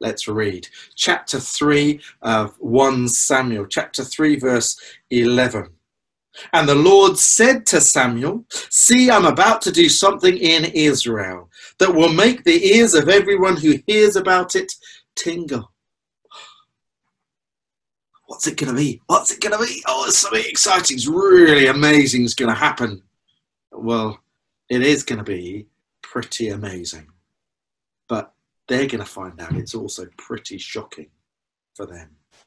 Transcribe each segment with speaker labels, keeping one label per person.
Speaker 1: Let's read chapter 3 of 1 Samuel, chapter 3, verse 11. And the Lord said to Samuel, "See, I'm about to do something in Israel that will make the ears of everyone who hears about it tingle." What's it going to be? What's it going to be? Oh, it's something exciting. It's really amazing is going to happen. Well, it is going to be pretty amazing. But they're going to find out it's also pretty shocking for them.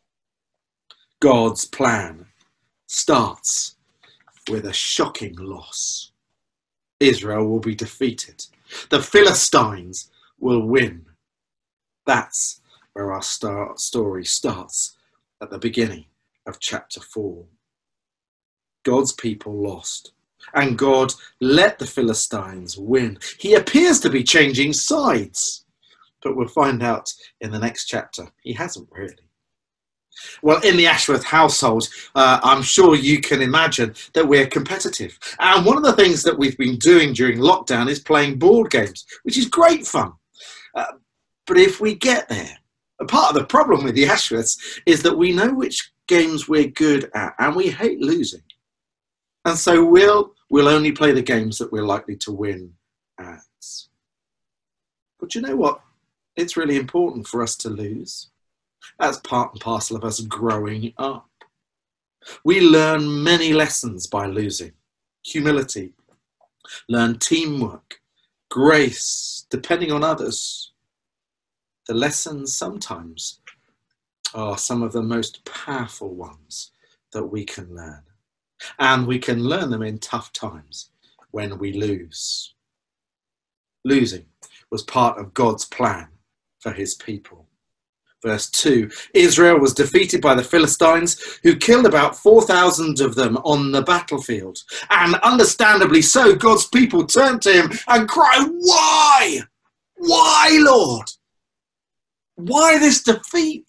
Speaker 1: God's plan starts with a shocking loss. Israel will be defeated. The Philistines will win. That's where our story starts at the beginning of chapter 4. God's people lost, and God let the Philistines win. He appears to be changing sides, but we'll find out in the next chapter he hasn't really. Well, in the Ashworth household, I'm sure you can imagine that we're competitive. And one of the things that we've been doing during lockdown is playing board games, which is great fun. But if we get there, a part of the problem with the Ashworths is that we know which games we're good at and we hate losing. And so we'll only play the games that we're likely to win at. But you know what? It's really important for us to lose. That's part and parcel of us growing up. We learn many lessons by losing. Humility, learn teamwork, grace, depending on others. The lessons sometimes are some of the most powerful ones that we can learn. And we can learn them in tough times when we lose. Losing was part of God's plan for his people. Verse 2, Israel was defeated by the Philistines, who killed about 4,000 of them on the battlefield. And understandably so, God's people turned to him and cried, "Why? Why, Lord? Why this defeat?"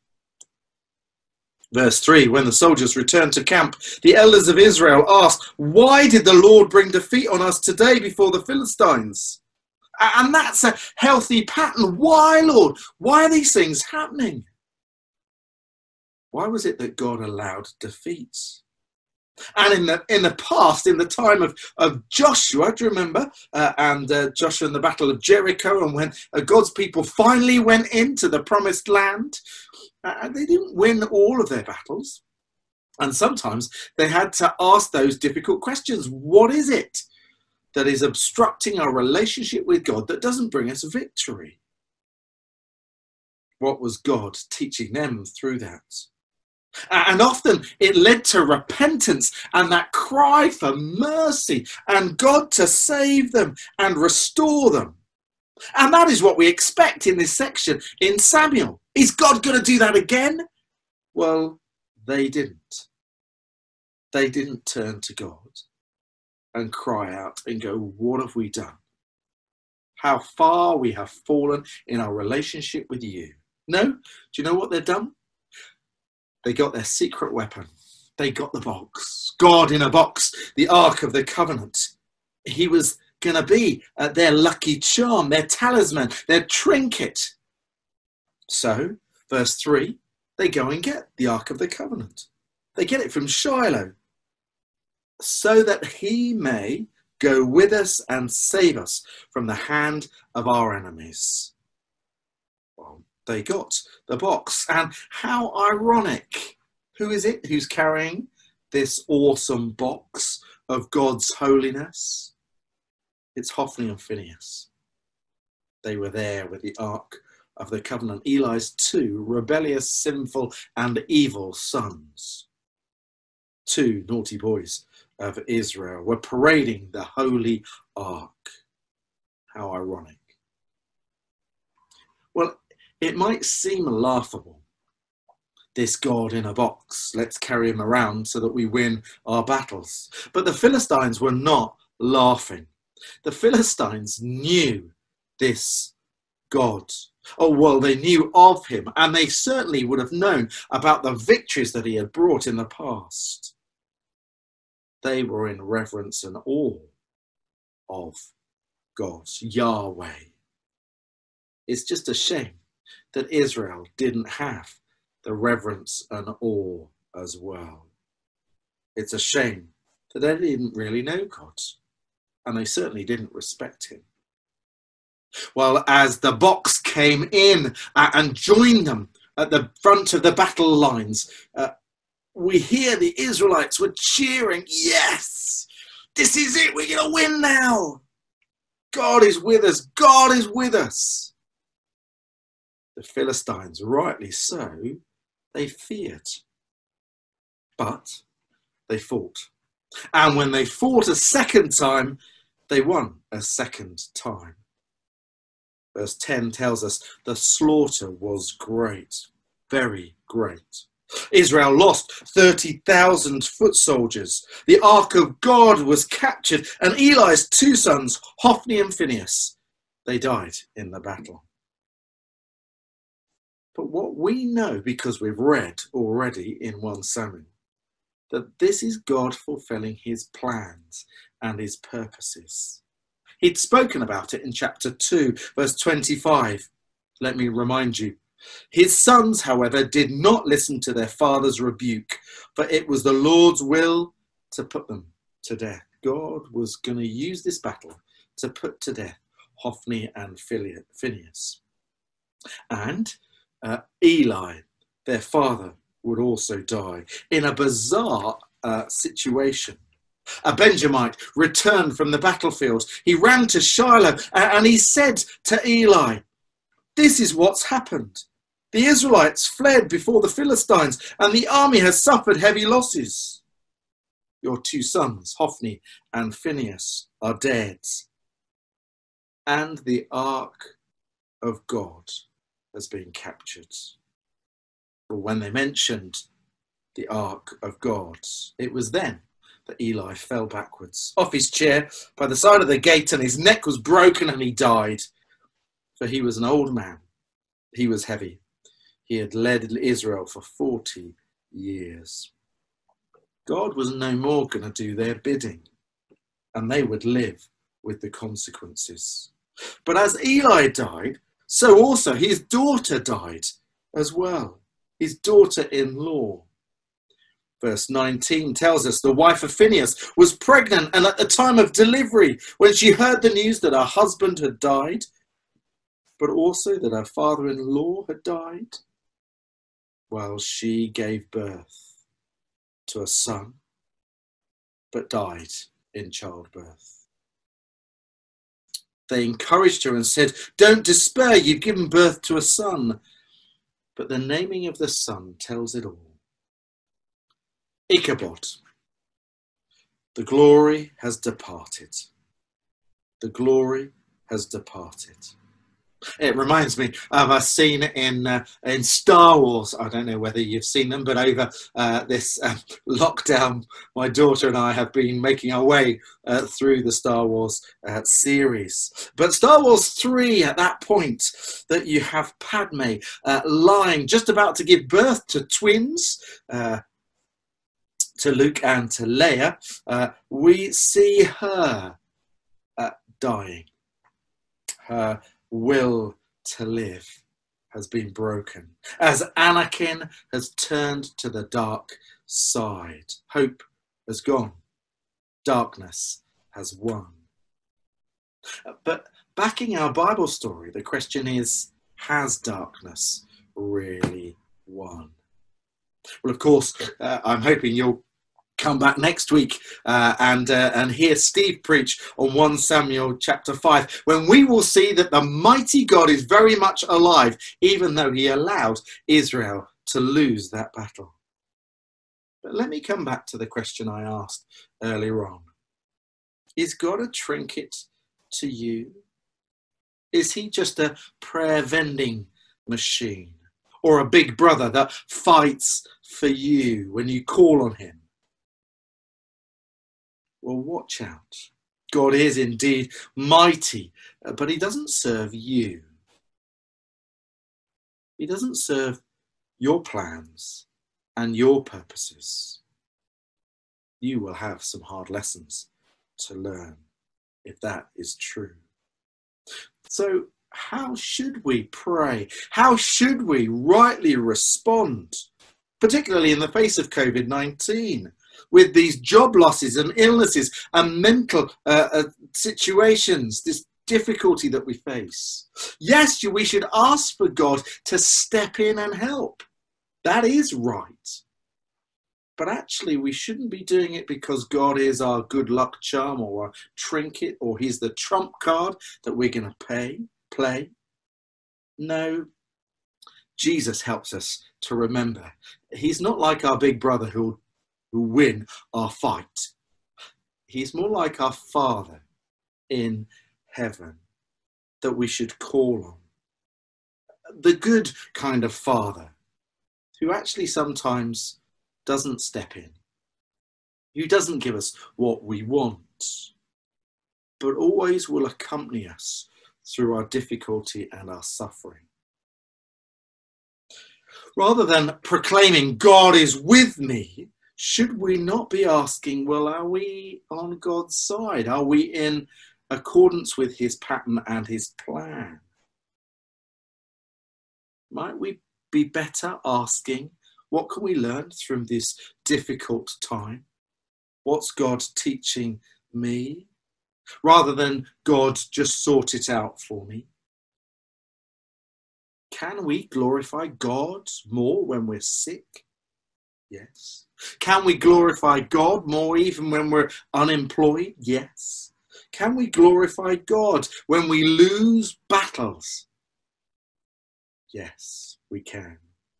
Speaker 1: Verse 3, when the soldiers returned to camp, the elders of Israel asked, "Why did the Lord bring defeat on us today before the Philistines?" And that's a healthy pattern. Why, Lord? Why are these things happening? Why was it that God allowed defeats? And in the past, in the time of Joshua, do you remember? Joshua in the Battle of Jericho, and when God's people finally went into the promised land, they didn't win all of their battles. And sometimes they had to ask those difficult questions. What is it that is obstructing our relationship with God that doesn't bring us victory? What was God teaching them through that? And often it led to repentance and that cry for mercy and God to save them and restore them. And that is what we expect in this section in Samuel. Is God going to do that again? Well, they didn't. They didn't turn to God and cry out and go, "What have we done? How far we have fallen in our relationship with you." No, do you know what they've done? They got their secret weapon. They got the box. God in a box, the Ark of the Covenant. He was going to be their lucky charm, their talisman, their trinket. So, verse 3, they go and get the Ark of the Covenant. They get it from Shiloh, so that he may go with us and save us from the hand of our enemies. Well, they got the box. And how ironic. Who is it who's carrying this awesome box of God's holiness? It's Hophni and Phinehas. They were there with the Ark of the Covenant. Eli's two rebellious, sinful, and evil sons. Two naughty boys of Israel were parading the holy ark. How ironic. Well, it might seem laughable, this God in a box. Let's carry him around so that we win our battles. But the Philistines were not laughing. The Philistines knew this God. Oh, well, they knew of him, and they certainly would have known about the victories that he had brought in the past. They were in reverence and awe of God, Yahweh. It's just a shame that Israel didn't have the reverence and awe as well. It's a shame that they didn't really know God, and they certainly didn't respect him. Well, as the box came in and joined them at the front of the battle lines, we hear the Israelites were cheering, yes, this is it, we're going to win now. God is with us, God is with us. The Philistines, rightly so, they feared, but they fought. And when they fought a second time, they won a second time. Verse 10 tells us the slaughter was great, very great. Israel lost 30,000 foot soldiers. The ark of God was captured, and Eli's two sons, Hophni and Phinehas, they died in the battle. But what we know, because we've read already in 1 Samuel, that this is God fulfilling his plans and his purposes. He'd spoken about it in chapter 2, verse 25. Let me remind you. His sons, however, did not listen to their father's rebuke, for it was the Lord's will to put them to death. God was going to use this battle to put to death Hophni and Phinehas. And Eli, their father, would also die in a bizarre situation. A Benjamite returned from the battlefield. He ran to Shiloh and he said to Eli, "This is what's happened. The Israelites fled before the Philistines and the army has suffered heavy losses. Your two sons, Hophni and Phinehas, are dead. And the ark of God has been captured." But when they mentioned the ark of God, it was then that Eli fell backwards off his chair by the side of the gate, and his neck was broken and he died. For he was an old man. He was heavy. He had led Israel for 40 years. God was no more going to do their bidding, and they would live with the consequences. But as Eli died, so also his daughter died as well, his daughter-in-law. Verse 19 tells us the wife of Phinehas was pregnant, and at the time of delivery, when she heard the news that her husband had died, but also that her father-in-law had died, well, she gave birth to a son, but died in childbirth. They encouraged her and said, "Don't despair, you've given birth to a son." But the naming of the son tells it all. Ichabod. The glory has departed. The glory has departed. It reminds me of a scene in Star Wars. I don't know whether you've seen them, but over this lockdown, my daughter and I have been making our way through the Star Wars series. But Star Wars 3, at that point, that you have Padme lying, just about to give birth to twins, to Luke and to Leia, we see her dying. Her will to live has been broken as Anakin has turned to the dark side. Hope has gone. Darkness has won. But backing our Bible story, the question is, has darkness really won? Well, of course, I'm hoping you'll come back next week and hear Steve preach on 1 Samuel chapter 5, when we will see that the mighty God is very much alive, even though he allowed Israel to lose that battle. But let me come back to the question I asked earlier on. Is God a trinket to you? Is he just a prayer vending machine, or a big brother that fights for you when you call on him? Well, watch out. God is indeed mighty, but he doesn't serve you. He doesn't serve your plans and your purposes. You will have some hard lessons to learn if that is true. So how should we pray? How should we rightly respond, particularly in the face of COVID-19, with these job losses and illnesses and mental situations, this difficulty that we face? Yes, we should ask for God to step in and help. That is right. But actually, we shouldn't be doing it because God is our good luck charm or a trinket, or he's the trump card that we're going to play. No, Jesus helps us to remember he's not like our big brother who win our fight. He's more like our Father in heaven that we should call on. The good kind of Father who actually sometimes doesn't step in, who doesn't give us what we want, but always will accompany us through our difficulty and our suffering. Rather than proclaiming God is with me, should we not be asking, well, are we on God's side? Are we in accordance with his pattern and his plan? Might we be better asking, what can we learn from this difficult time? What's God teaching me? Rather than God just sort it out for me. Can we glorify God more when we're sick? Yes. Can we glorify God more even when we're unemployed? Yes. Can we glorify God when we lose battles? Yes, we can.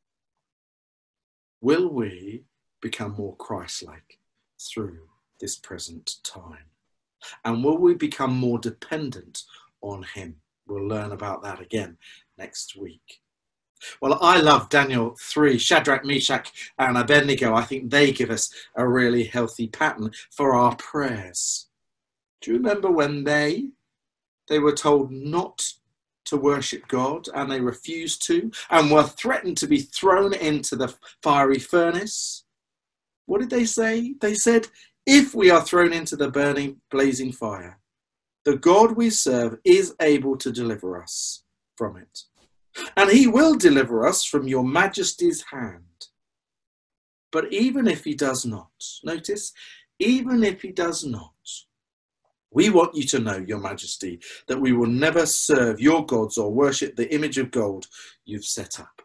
Speaker 1: Will we become more Christ-like through this present time? And will we become more dependent on him? We'll learn about that again next week. Well, I love Daniel 3, Shadrach, Meshach and Abednego. I think they give us a really healthy pattern for our prayers. Do you remember when they were told not to worship God and they refused to and were threatened to be thrown into the fiery furnace? What did they say? They said, if we are thrown into the burning, blazing fire, the God we serve is able to deliver us from it. And he will deliver us from your majesty's hand. But even if he does not, notice, even if he does not, we want you to know, your majesty, that we will never serve your gods or worship the image of gold you've set up.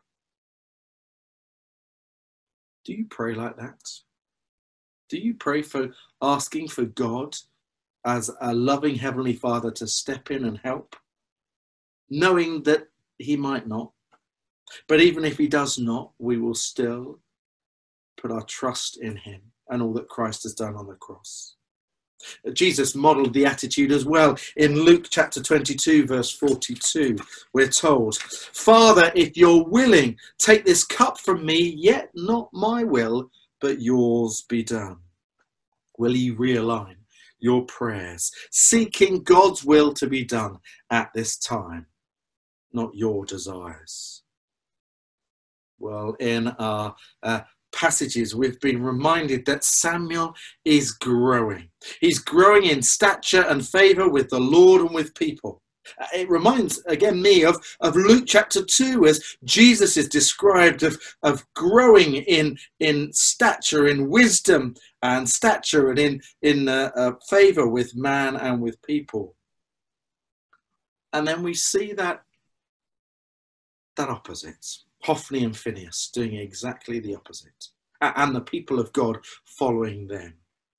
Speaker 1: Do you pray like that? Do you pray for asking for God as a loving Heavenly Father to step in and help, knowing that he might not? But even if he does not, we will still put our trust in him and all that Christ has done on the cross. Jesus modelled the attitude as well. In Luke chapter 22, verse 42, we're told, Father, if you're willing, take this cup from me, yet not my will, but yours be done. Will you realign your prayers, seeking God's will to be done at this time, not your desires? Well, in our passages, we've been reminded that Samuel is growing. He's growing in stature and favour with the Lord and with people. It reminds, again, me of Luke chapter 2, as Jesus is described of growing in stature, in wisdom and stature, and in favour with man and with people. And then we see that opposite. Hophni and Phinehas doing exactly the opposite, and the people of God following them.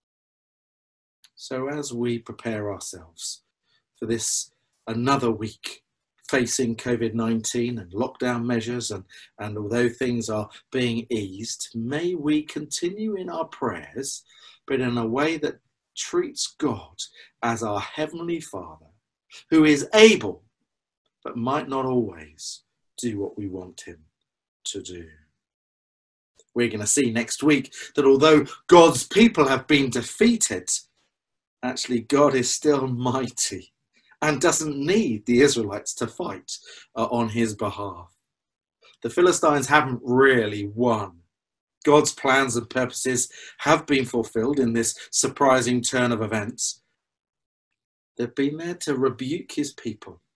Speaker 1: So as we prepare ourselves for this another week facing COVID-19 and lockdown measures, and although things are being eased, may we continue in our prayers, but in a way that treats God as our Heavenly Father, who is able, but might not always do what we want him to do. We're going to see next week that although God's people have been defeated, actually God is still mighty and doesn't need the Israelites to fight on his behalf. The Philistines haven't really won. God's plans and purposes have been fulfilled in this surprising turn of events. They've been there to rebuke his people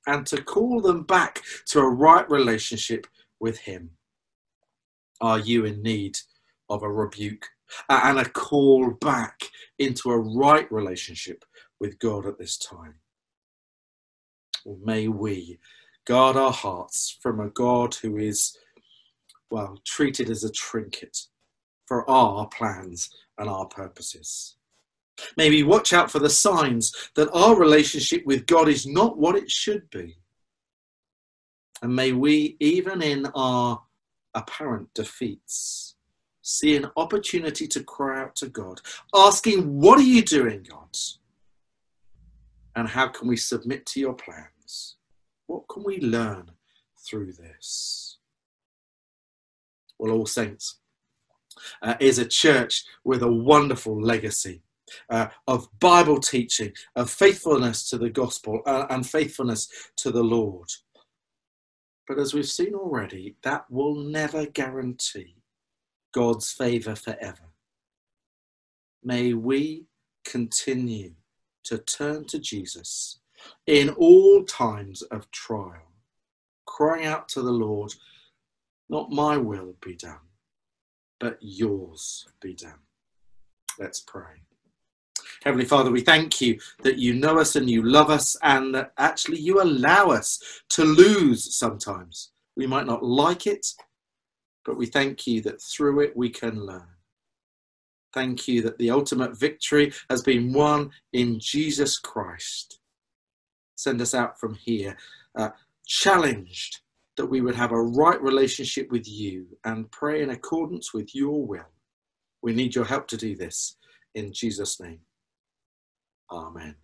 Speaker 1: and to call them back to a right relationship with him. Are you in need of a rebuke and a call back into a right relationship with God at this time? Or may we guard our hearts from a God who is, well, treated as a trinket for our plans and our purposes. Maybe watch out for the signs that our relationship with God is not what it should be. And may we, even in our apparent defeats, see an opportunity to cry out to God, asking, what are you doing, God? And how can we submit to your plans? What can we learn through this? Well, All Saints is a church with a wonderful legacy of Bible teaching, of faithfulness to the gospel and faithfulness to the Lord. But as we've seen already, that will never guarantee God's favour forever. May we continue to turn to Jesus in all times of trial, crying out to the Lord, not my will be done, but yours be done. Let's pray. Heavenly Father, we thank you that you know us and you love us, and that actually you allow us to lose sometimes. We might not like it, but we thank you that through it we can learn. Thank you that the ultimate victory has been won in Jesus Christ. Send us out from here, challenged that we would have a right relationship with you and pray in accordance with your will. We need your help to do this. In Jesus' name, amen.